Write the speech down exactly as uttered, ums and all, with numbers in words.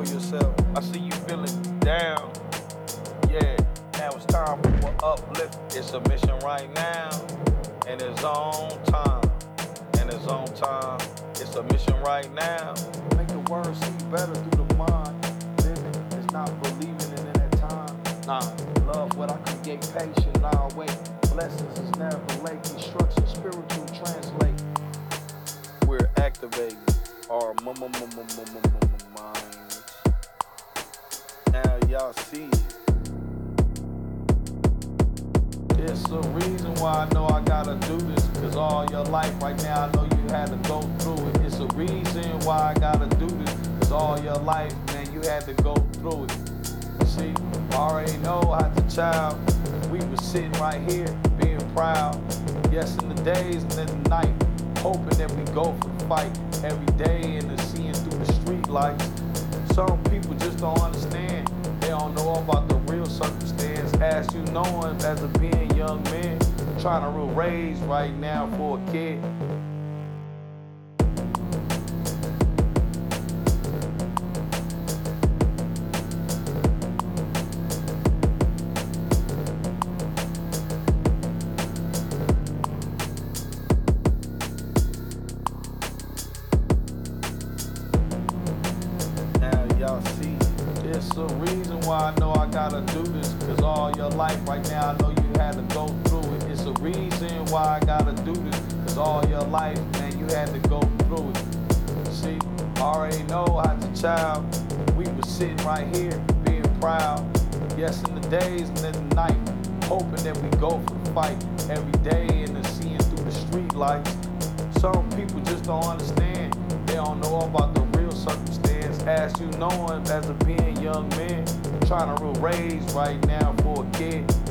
yourself. I see you feeling down. Yeah, now it's time for an uplift. It's a mission right now, and it's on time. And it's on time. It's a mission right now. Make the world see better through the mind. Living is not believing in that time. Nah, love what I create, patient, now wait. Blessings is never late. Instruction, spiritual translate. We're activating our minds. Now y'all see it. It's a reason why I know I gotta do this. Cause all your life right now I know you had to go through it. It's a reason why I gotta do this. Cause all your life, man, you had to go through it. See, I already know as a child, we was sitting right here, being proud. Yes, in the days and in the night, hoping that we go for the fight. Every day and the seeing through the street lights. Some people just don't understand. They don't know about the real circumstance. As you knowing, as a being young man, trying to real raise right now for a kid. Y'all see, it's a reason why I know I gotta do this. Cause all your life right now I know you had to go through it. It's a reason why I gotta do this. Cause all your life, man, you had to go through it. See, I already know as a child, we was sitting right here, being proud. Yes, in the days and in the night, hoping that we go for the fight. Every day and the seeing through the street lights. Some people just don't understand. They don't know about the real circumstance. As you knowing, as a being young man, trying to real raise right now for a kid.